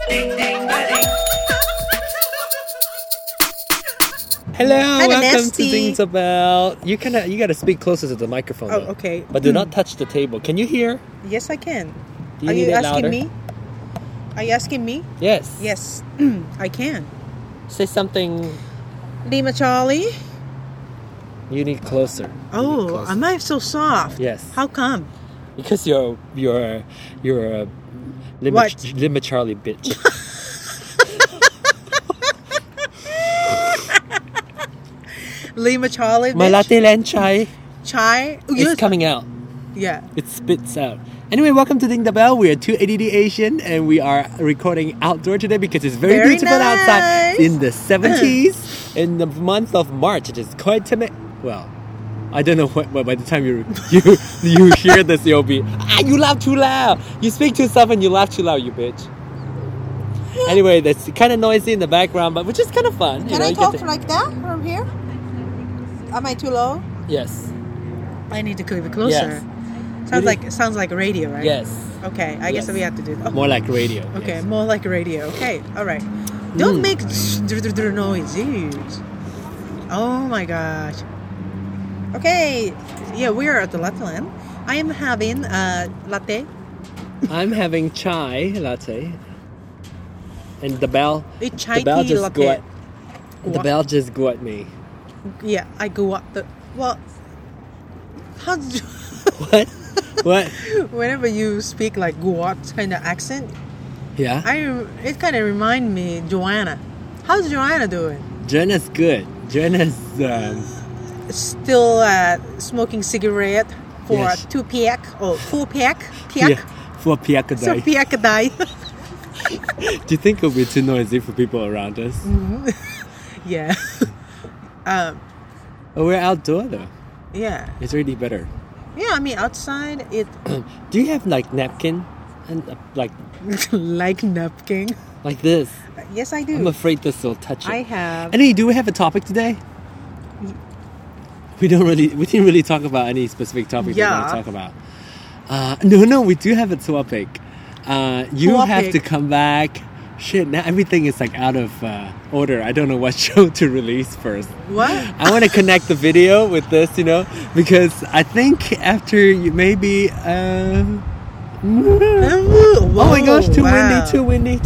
Hello, welcome Nasty. to Ding the Bell. You gotta speak closer to the microphone. Oh, though. okay. But do not touch the table. Can you hear? Yes, I can. Do you Are need you it asking louder? me? Are you asking me? Yes. Yes, I can. Say something. Lima Charlie. You need closer. You need Oh, closer. am I so soft? Yes. How come? Because you're a What? Lima Charlie bitch. Lima Charlie. My bitch? latte land chai Chai. Oh, is yes. coming out. Yeah. It spits out. Anyway, welcome to Ding the Bell. We are two ADD Asian and we are recording outdoor today because it's very beautiful outside nice. in the 70s in the month of March. It is quite timid. Well, I don't know what by the time you hear this, you'll be, you laugh too loud. You speak too soft and you laugh too loud, you bitch. Anyway, that's kind of noisy in the background, but which is kind of fun. Can I talk like that from here? Am I too low? Yes. I need to clip it closer. Yes. Sounds like a radio, right? Yes. Okay, I guess Yes. we have to do. Oh. More like radio. Okay, yes. more like a radio. Okay, all right. Don't make noises. Oh my gosh. Okay, yeah, we are at the Latte Land. I am having latte. I'm having chai latte. And the bell. It's chai The bell tea just latte. The bell just got me. Yeah, I go up the. Well, how did you. What? What? Whenever you speak like Guat kind of accent, Yeah? it kind of remind me Joanna. How's Joanna doing? Joanna's good. Joanna's Still smoking cigarette for Yes. 2 pack or 4 pack? yeah, for piak a So day. pack a day. Do you think it'll be too noisy for people around us? Yeah. Oh, we're outdoor though. Yeah. It's really better. Yeah, I mean outside it Do you have like napkin and like napkin. this? Yes, I do. I'm afraid this will touch it. I have. Anyway, do we have a topic today? We didn't really talk about any specific topic we want to talk about. No, we do have a topic. You have Topic. to come back. Shit, now everything is like out of order. I don't know what show to release first. What? I want to connect the video with this, because I think after you maybe. Oh my gosh, too windy.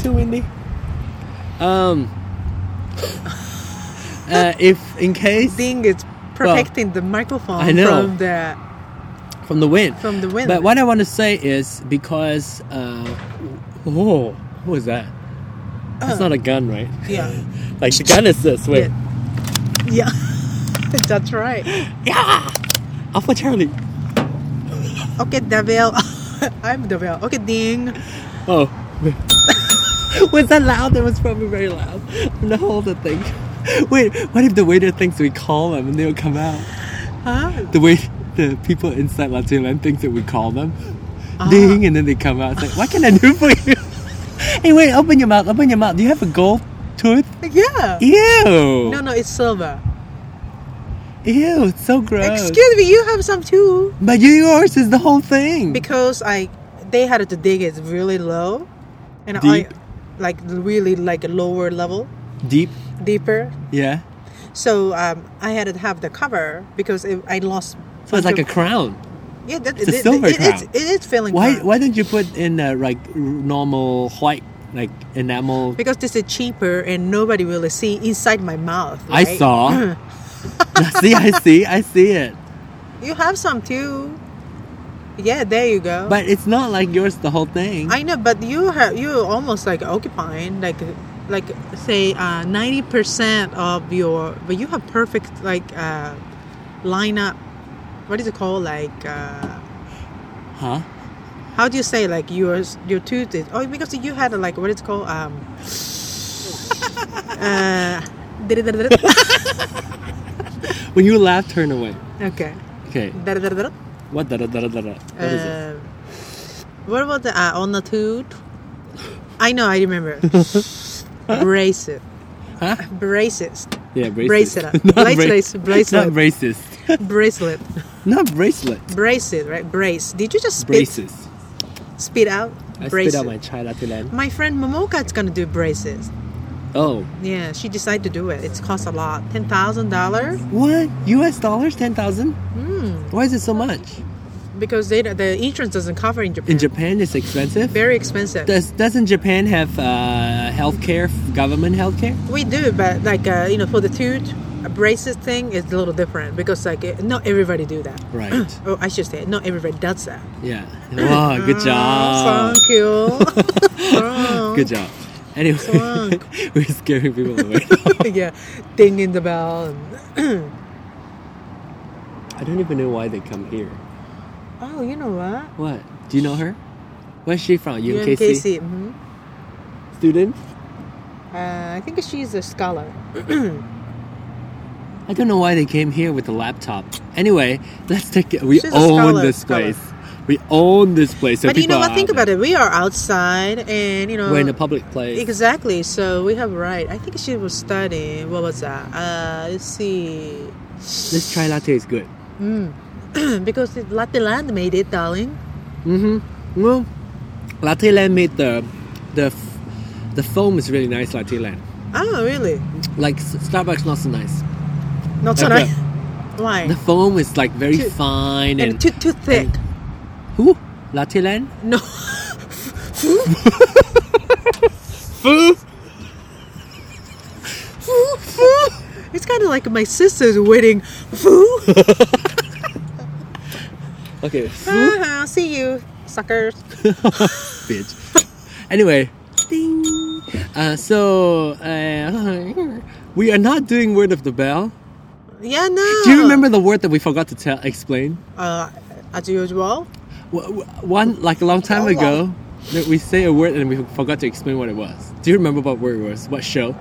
If in case Thing is protecting the microphone I know. from from the wind. But what I want to say is because what was that? That's not a gun, right? Yeah. Like the gun is this. Wait. Yeah. That's right. Yeah. Alpha Charlie. Okay, Devil. I'm Devil. Okay, ding. Oh. Was that loud? That was probably very loud. I'm gonna hold the thing. Wait, what if the waiter thinks we call them and they'll come out? Huh? The people inside Latte Land thinks that we call them. Ding, and then they come out. It's like, what can I do for you? Hey, wait, open your mouth. Do you have a gold tooth? Yeah. Ew. No, it's silver. Ew, it's so gross. Excuse me, you have some too. But yours is the whole thing. Because they had to dig it really low, and Deep? really like a lower level, deeper. Yeah. So I had to have the cover because I lost. So it's like a crown. Yeah, It's a silver crown. It is filling. Why crown. Why don't you put in normal white enamel? Because this is cheaper and nobody will see inside my mouth. I Right? saw. I see it. You have some too. Yeah, there you go. But it's not like yours the whole thing. I know, but you're almost like occupying like say 90% of your, but you have perfect lineup. What is it called? Huh? How do you say your tooth is? Oh, because you had what is it called? When you laugh, turn away. Okay. Okay. What? What is it? What about the on the tooth? I know, I remember. Bracelet. Huh? Braces. Yeah, Bracelet. Not Bracelet. Not racist. Bracelet. Not bracelet. Bracelet, right? Brace. Did you just Braces. spit out? I braces. spit out my chai latte land. My friend Momoka is gonna do braces. Oh. Yeah, she decided to do it. It's cost a lot, $10,000. What? US dollars? 10,000? Mm. Why is it so much? Because the insurance doesn't cover in Japan. In Japan, it's expensive? Very expensive. Doesn't Japan have healthcare, government healthcare? We do, but like for the tooth braces thing, it's a little different because not everybody do that. Right. Oh, I should say, not everybody does that. Yeah. Wow, good job. Thank you. Oh, Good job. Anyway, Swank. we're scaring people away. Yeah, dinging the bell. And I don't even know why they come here. oh, you know what? What? Do you know her? Where's she from? UMKC? UMKC. Mm-hmm. Student? I think she's a scholar. I don't know why they came here with the laptop. Anyway, let's take it. We She's a own scholar, this place. We own this place. So But you know people what? are Think out about it. We are outside, and We're in a public place. exactly. So we have right. I think she was studying. What was that? Let's see. This chai latte is good. Because Latte Land made it, darling. Mm-hmm. Well, Latte Land made the foam is really nice. Latte Land, Oh, really? like Starbucks, not so nice. Not so Okay. nice. Why? The foam is like very Too- fine and too thick. Who? Latte Land? No. Foo. It's kind of like my sister's wedding. Foo. Okay. I'll see you, suckers. Bitch. Anyway, ding. So we are not doing word of the bell. Yeah, no. Do you remember the word that we forgot to explain? As usual. One like a long time ago, that we say a word and we forgot to explain what it was. Do you remember what word it was? What show?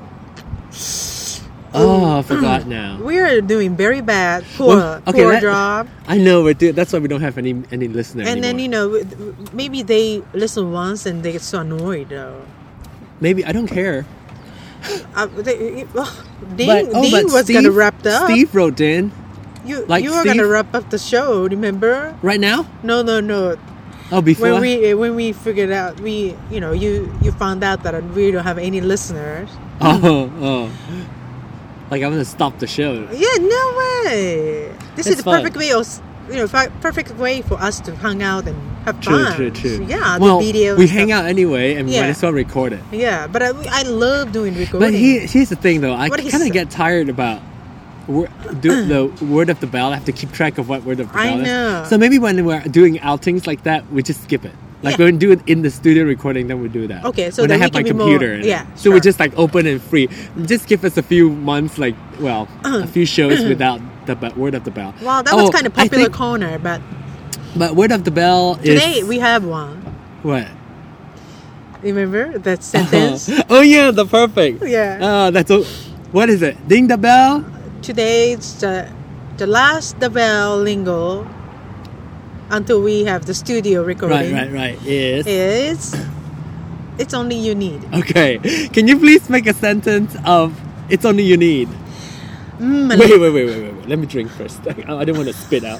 Oh, I forgot now. We're doing very bad. Poor job. I know, but that's why we don't have any listeners And anymore. then, maybe they listen once and they get so annoyed, though. Maybe, I don't care. Dean But was going to wrap up. Steve wrote in. You like were going to Steve- wrap up the show, remember? Right now? No. Oh, before? When we figured out, you found out that we don't have any listeners. Oh. Like I'm gonna stop the show. Yeah, no way. This is It's the fun. perfect way perfect way for us to hang out and have True. fun. Yeah, Well, the video. we and hang stuff. out anyway, and we Yeah. might as well record it. Yeah, but I love doing recording. But here's the thing, though. I What he kind of said. get tired about the word of the bell. I have to keep track of what word of the I bell know. is. So maybe when we're doing outings like that, we just skip it. Like Yeah. when we do it in the studio recording, then we do that. Okay, so when then I we have my can be more- computer. in it. yeah, So we sure. just like open and free. Just give us a few months, a few shows without the word of the bell. Well, that was kind of I popular think- corner, but But word of the bell is today we have one. what? Remember that sentence? Oh yeah, the perfect. Yeah. What is it? Ding the bell. Today's the last the bell lingo until we have the studio recording. Right. Is It's only you need. okay. Can you please make a sentence of "It's only you need"? Mm, Wait. Let me drink first. I don't want to spit out.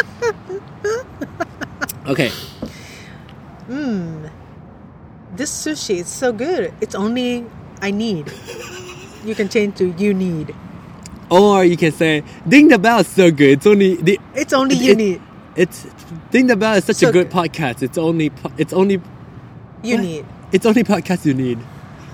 Okay. This sushi is so good. It's only I need. You can change to you need. Or you can say, "Ding the bell is so good. It's only It's only you need. It's Ding the bell is such So a good good. podcast. It's only You what? need. It's only podcast you need."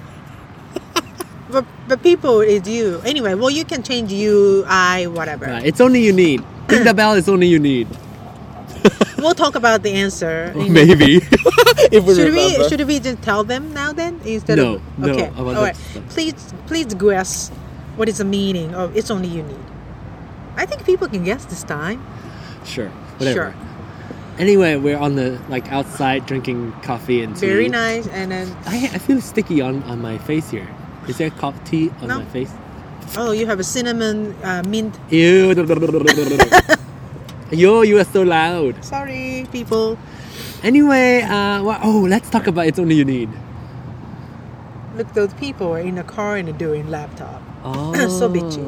But people is you. Anyway, well, you can change you, I, whatever. Right. It's only you need. Ding the bell is only you need. We'll talk about the answer. Maybe. If we Should remember. we just tell them now then instead No, of no, okay? I want All that right. stuff. Please guess what is the meaning of "It's only you need." I think people can guess this time. Sure. Whatever. Sure. Anyway, we're on the outside drinking coffee and tea. Very nice, and then I feel sticky on my face here. Is there tea on No. my face? oh, you have a cinnamon mint. Ew. Yo, you are so loud. Sorry, people. Anyway, let's talk about It's Only You Need. Look, those people are in a car and doing laptop. Oh. So bitchy.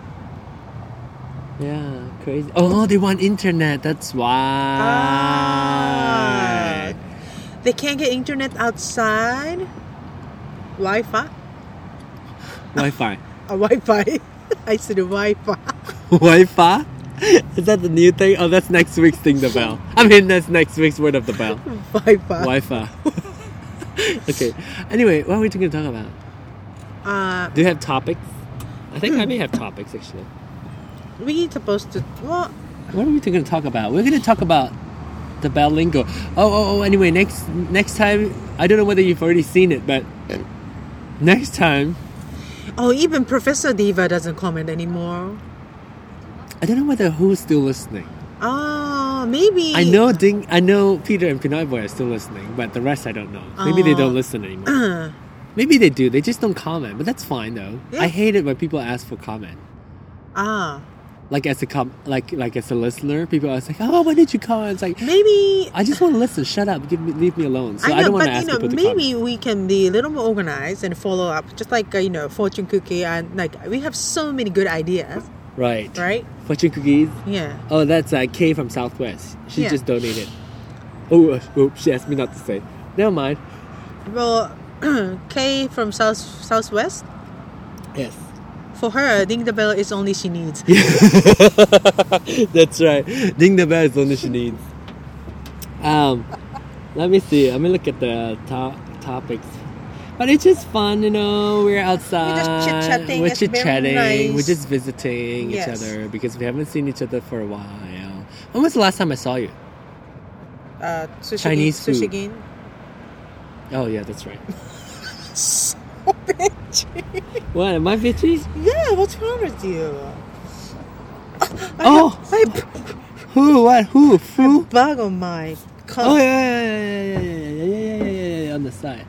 Yeah, crazy. Oh, they want internet. That's why. They can't get internet outside. Wi-Fi. Wi-Fi. Wi-Fi. I said Wi-Fi. Wi-Fi? Is that the new thing? Oh, that's next week's Ding the Bell. I mean, that's next week's word of the bell. Wi-Fi. Wi-Fi. Okay. Anyway, what are we going to talk about? Do you have topics? I think I may have topics, actually. We supposed to... Well, what are we going to talk about? We're going to talk about the Bell lingo. Anyway, next time, I don't know whether you've already seen it, but next time... Oh, even Professor Diva doesn't comment anymore. I don't know whether who's still listening. Oh, maybe. I know Peter and Pinoy Boy are still listening, but the rest I don't know. Maybe they don't listen anymore. Maybe they do. They just don't comment, but that's fine though. Yeah. I hate it when people ask for comment. Like as a listener, people are like, "Oh, why did you comment?" It's like maybe I just want to listen. Shut up. Leave me alone. So I don't want to ask people to maybe comment. we can be a little more organized and follow up, just like fortune cookie, and like we have so many good ideas. Right. Fortune cookies. Yeah. Oh, that's Kay from Southwest. She Yeah. just donated. Oh, she asked me not to say. Never mind. Well, Kay from Southwest. Yes. For her, Ding the Bell is only she needs. That's right. Ding the bell is only she needs. Let me see. Let me look at the topics. But it's just fun, We're outside. We're just chit-chatting. We're It's very chit-chatting. nice. We're just visiting Yes. each other because we haven't seen each other for a while. When was the last time I saw you? Chinese food. Sushi. Oh yeah, that's right. So bitchy. What? Am I bitchy? Yeah, what's wrong with you? Oh! Who? What? Who? Who? Bug on my cup. Oh yeah, on the side.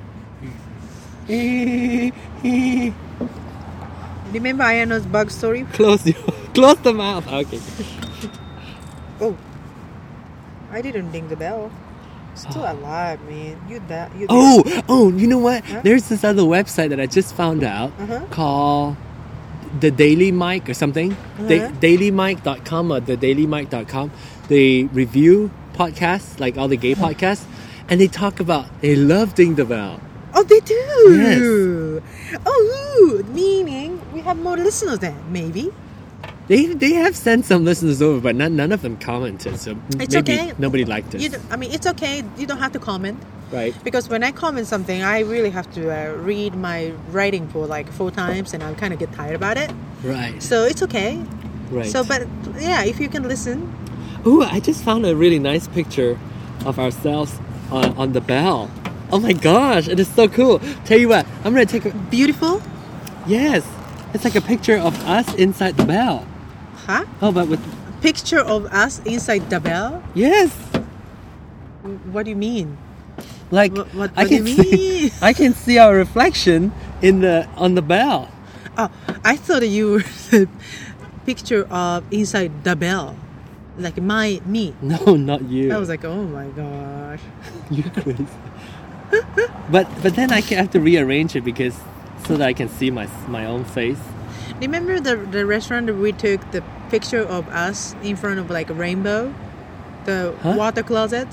Remember Ayano's bug story? Close the mouth. Okay. Oh, I didn't ding the bell. Still alive, man. You Oh, you know what? Huh? There's this other website that I just found out called The Daily Mic or something. DailyMic.com or TheDailyMic.com. They review podcasts, like all the gay podcasts, and they love Ding the Bell. Oh, they do. Yes. Oh, meaning we have more listeners then, maybe. They have sent some listeners over, but none of them commented. So It's maybe okay. nobody liked it. It's okay. You don't have to comment. Right. Because when I comment something, I really have to read my writing for like 4 times, and I kind of get tired about it. Right. So it's okay. Right. So, but yeah, if you can listen. Ooh, I just found a really nice picture of ourselves on the bell. Oh my gosh, it is so cool. Tell you what, I'm going to take a... Beautiful? Yes. It's like a picture of us inside the bell. Huh? Oh, but with... Picture of us inside the bell? Yes. What do you mean? Like, What I do you can see, mean? I can see our reflection on the bell. Oh, I thought you were the picture of inside the bell. Like me. No, not you. I was like, oh my gosh. You're crazy. but then I have to rearrange it so that I can see my own face. Remember the restaurant that we took the picture of us in front of like a rainbow? The water closet?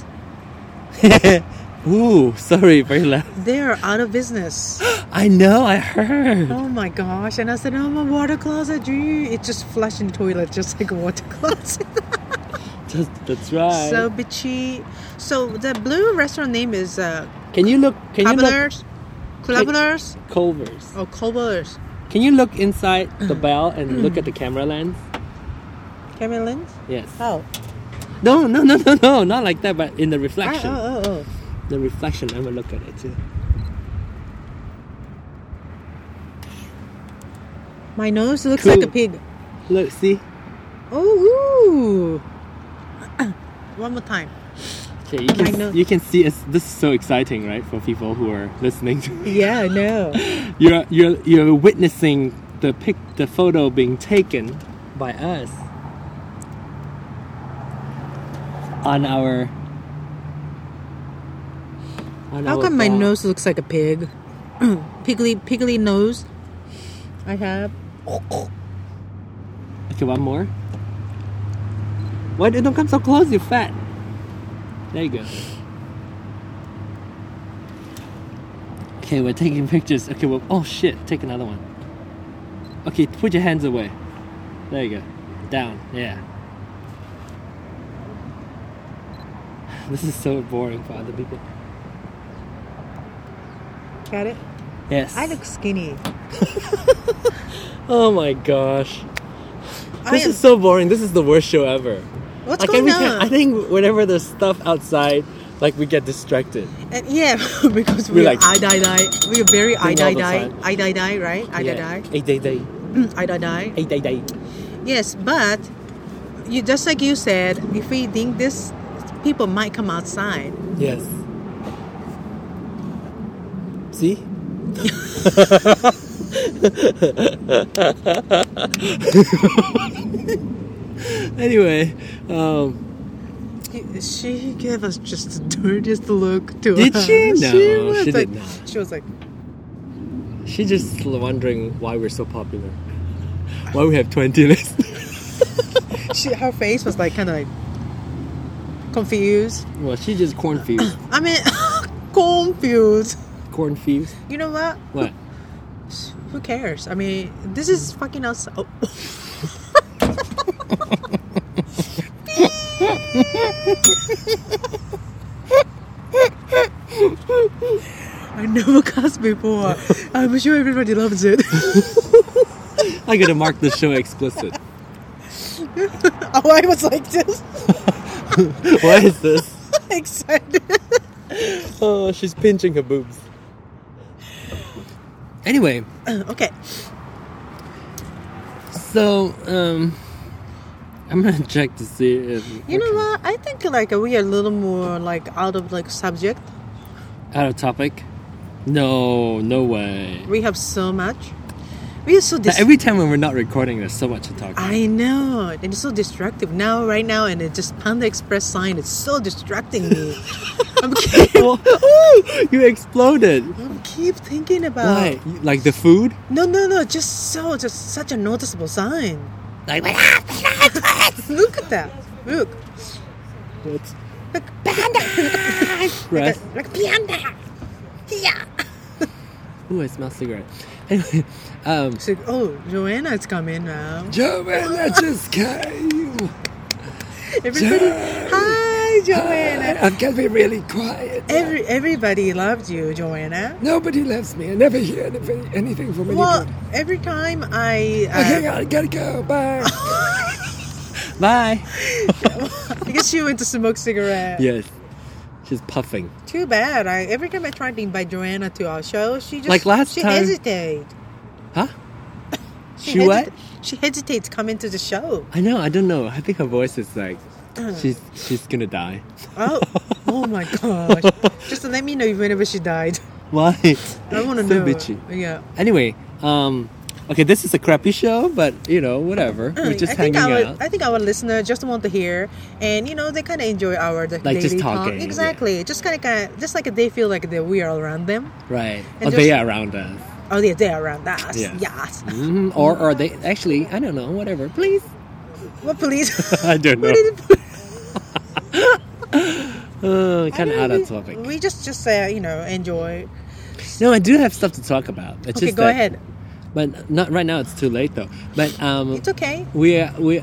Ooh, sorry, very loud. They're out of business. I know, I heard. Oh my gosh. And I said, oh, my water closet, gee. It just flushed in the toilet just like a water closet. That's right. So bitchy. So the blue restaurant name is Can you look? Culver's? Culver's. Oh, Culver's. Can you look inside the bell and look at the camera lens? Camera lens? Yes. How? No, not like that, but in the reflection. Oh. The reflection, I'm gonna look at it too. My nose looks Cool. like a pig. Look, see? Oh, one more time. Okay, I know. you can see us. This is so exciting, right, for people who are listening. Yeah, I know. You're witnessing the photo being taken by us on our. How come my nose looks like a pig? Piggly nose. I have. Okay, one more. Why don't come so close? You fat. There you go. Okay, we're taking pictures. Okay, well, oh shit, take another one. Okay, put your hands away. There you go. Down, yeah. This is so boring for other people. Got it? Yes. I look skinny. Oh my gosh. I This am- is so boring. This is the worst show ever. What's Like going every time, on? I think whenever there's stuff outside, like we get distracted. And yeah, because We're we are like- I-die-die. We are very all the I-die-die. time. I-die-die, right? I-die-die. I-die-die. I-die-die. I-die-die. Yes, but you just like you said, if we think this, people might come outside. Yes. See? Anyway, She gave us just the dirtiest look to Did us. she? No, was she like, did not. She was like, she's just wondering why we're so popular. Why we have 20 listeners. her face was like kind of like confused. Well, she's just confused. I mean, confused. Confused. You know what? What? Who cares? I mean, this is fucking outside. Oh. I never cussed before. I'm sure everybody loves it. I gotta mark the show explicit. Oh, I was like this. What is this? Excited. Oh, she's pinching her boobs. Anyway, Okay. so I'm gonna check to see if You know what? I think like we are a little more like out of like subject. out of topic. No way. We have so much. We are so Every time when we're not recording, there's so much to talk about. I know. And it's so destructive now, right now, and it just Panda Express sign is so distracting me. I'm Oh, you exploded. keep thinking about. Why? Like the food? No, just such a noticeable sign. Like Look at that. Look. what? Look, Panda. Right. Like Panda. Yeah. Ooh, I smell cigarette. Anyway, She's like, oh, Joanna is coming now. Joanna just came. Everybody, hi, Joanna. I'm gonna be really quiet. Everybody loved you, Joanna. Nobody loves me. I never hear anything from Well, every time I I gotta go. Bye. Bye. I guess she went to smoke cigarette. Yes. She's puffing. Too bad. Every time I tried to invite Joanna to our show, she just Like last she time- hesitates. Huh? She what? She hesitates coming to the show. I know. I don't know. I think her voice is like she's gonna die. Oh my gosh! Just to let me know whenever she died. Why? I want to So know. bitchy. Yeah. Anyway, okay, this is a crappy show, but you know, whatever. We're just hanging out. I think our listener just want to hear, and you know they kind of enjoy our daily just talk. talking, Exactly. Just kind of just like they feel like that we are around them. Right. And Or they just- are around us. Oh, they're around us. Yes. Yes. Mhm. Or are they actually? I don't know. Whatever. Please. What police? I don't know. What did Kind of out of topic. We just you know enjoy. No, I do have stuff to talk about. It's Okay, just go that- ahead. But not right now. It's too late though. But It's okay. we're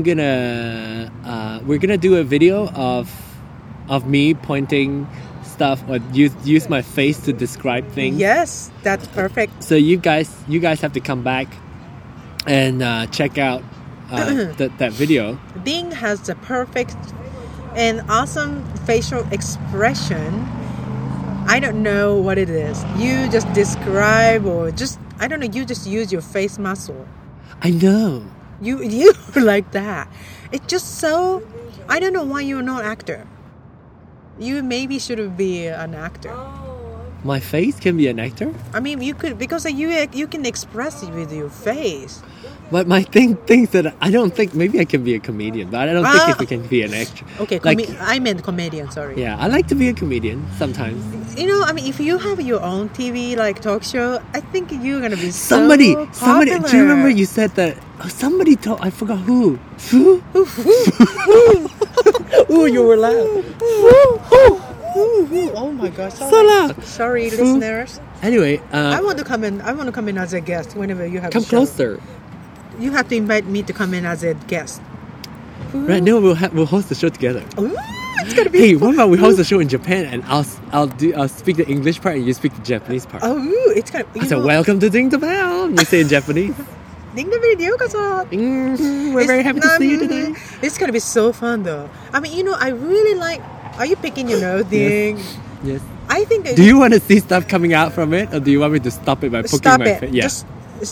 gonna do a video of me pointing stuff or use my face to describe things. Yes, that's perfect. So you guys have to come back and check out that video. Bing has the perfect and awesome facial expression. I don't know what it is. You just describe or just I don't know. You just use your face muscle. I know. You like that. It's just so. I don't know why you're not actor. You maybe should be an actor. My face can be an actor, I mean, you could because you can express it with your face. but my things that I don't think maybe I can be a comedian, but I don't think if I can be an actor. Okay, like I meant comedian. Sorry. yeah, I like to be a comedian sometimes. You know, I mean, if you have your own TV like talk show, I think you're gonna be Somebody. so popular. Do you remember you said that? Oh, somebody told. I forgot who. Who? Ooh, you were loud. Oh my gosh. So loud. Sorry, listeners. Anyway, I want to come in as a guest whenever you have come a show. closer. You have to invite me to come in as a guest. Right now we'll host the show together. Ooh, it's gonna be Hey, fun. what about we host the show in Japan and I'll speak the English part and you speak the Japanese part. Oh, it's gonna. I said, welcome to Ding the Bell. You say in Japanese. Ding the video, We're very happy to see you today. It's gonna be so fun though. I mean, I really like. Are you picking your nose, Ding? Yes. I think. Do you want to see stuff coming out from it, or do you want me to stop it by poking Stop my it? face? Yeah. Just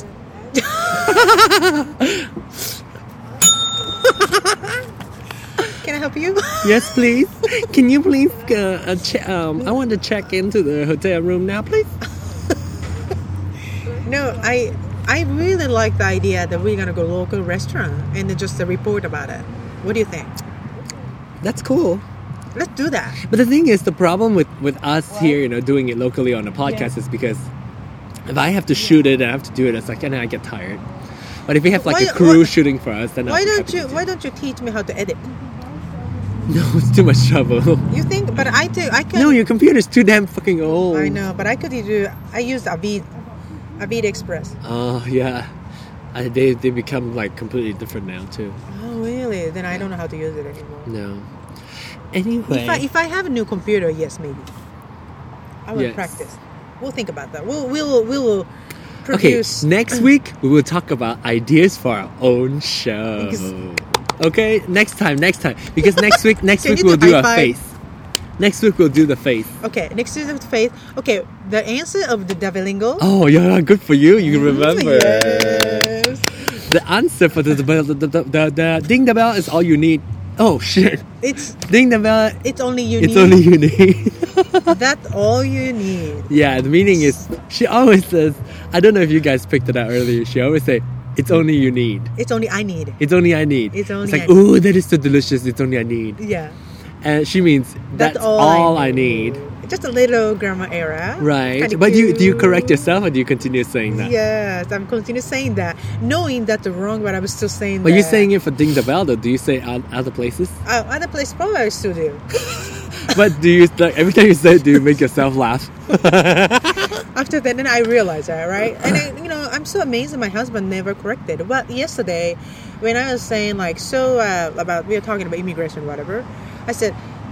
Can I help you? Yes, please. Can you please? I want to check into the hotel room now, please. No, I really like the idea that we're gonna go local restaurant and then just report about it. What do you think? That's cool. Let's do that. But the thing is, the problem with us here, doing it locally on a podcast is because if I have to shoot it and I have to do it, it's like, and I get tired. But if we have like a crew shooting for us, then why don't you teach me how to edit? No, it's too much trouble. You think? But I can. No, your computer's too damn fucking old. I know, but I use Avid Express. Oh yeah, they become like completely different now too. Oh really? Then I don't know how to use it anymore. No. Anyway, if I have a new computer, yes, maybe I will Yes. practice. We'll think about that. We will produce. Okay, next week we will talk about ideas for our own show. Okay, next time. Because next week Can you we'll do do a high five? face. Next week we'll do the face. Okay, next is the faith. Okay, the answer of the Davilingo. Oh yeah, good for you. You remember. Yes. The answer for the ding the bell is all you need. Oh shit. It's Ding the bell. only you It's need. only you need. That's all you need. Yeah, the meaning is she always says. I don't know if you guys picked it out earlier. She always say, "It's only you need. It's only I need. It's only I need." It's only like, I need. ooh, that is so delicious. It's only I need. Yeah. And she means that's all I need. Just a little grammar error. Right. Kinda But do you cute. correct yourself or do you continue saying that? Yes, I'm continue saying that, knowing that's wrong, but I'm still saying But that. you're saying it for ding the bell though. Do you say other places? Other place probably I still do. But do you like every time you say it, do you make yourself laugh? After that, then I realized that, right? And I'm so amazed that my husband never corrected. But yesterday, when I was saying like, we were talking about immigration, whatever, I said,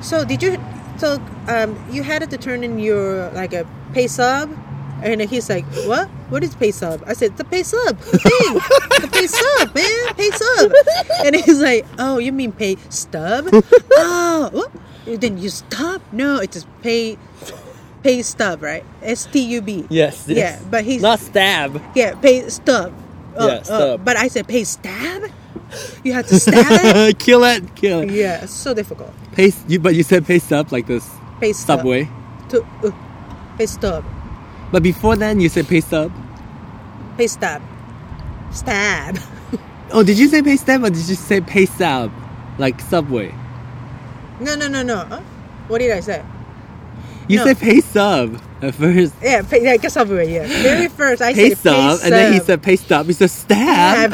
you had to turn in your like a pay sub, and he's like, what? What is pay sub? I said, the pay sub thing, the pay sub, man, pay sub. And he's like, oh, you mean pay stub? Oh, what? Then you stop? No, it's just pay stub, right? STUB. Yes. Yeah, but he's not stab. Yeah, pay stub. Yeah, stub. But I said pay stab. You had to stab it. Kill it. Yeah, it's so difficult. But you said pay stub like this Pay stub. subway. Pay stub. But before then you said pay sub. Pay stab. Stab. Oh, did you say pay stab or did you say pay sub? Like subway. No. Huh? What did I say? You No. said pay sub at first. Yeah, like a subway. Yeah. Very first, I Pay said sub, and then he said pay stub. He said stab.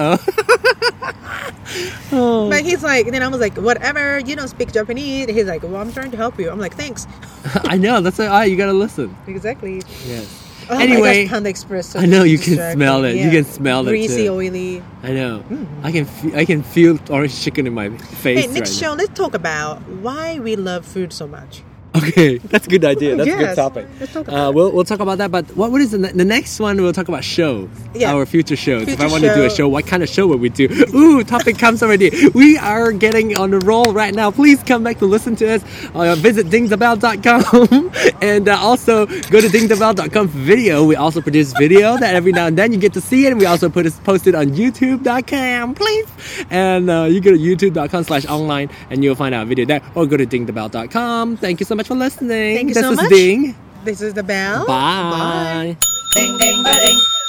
Oh. But he's like, then I was like, whatever. You don't speak Japanese. He's like, well, I'm trying to help you. I'm like, thanks. I know. That's why you gotta listen. Exactly. Yes. Oh my Anyway, gosh, Panda Express. So I know you can distracting. smell it. Yeah. You can smell it Greasy, too. oily. I know. I can feel orange chicken in my face. Hey, next right show, let's talk about why we love food so much. Okay, that's a good idea. That's a good Yes, topic. let's talk about we'll talk about that. But what is the next one? We'll talk about shows. Yeah. Our future shows. If I Future want to do a show. show, what kind of show would we do? Ooh, topic comes already. We are getting on the roll right now. Please come back to listen to us. Visit dingthebell.com and also go to dingthebell.com for video. We also produce video that every now and then you get to see it. And we also post it on youtube.com, please. And you go to youtube.com/online and you'll find our video there. Or go to dingthebell.com. Thank you so much for listening. Thank you this so is much. Ding. This is the bell. Bye. Ding, ding, ba, ding.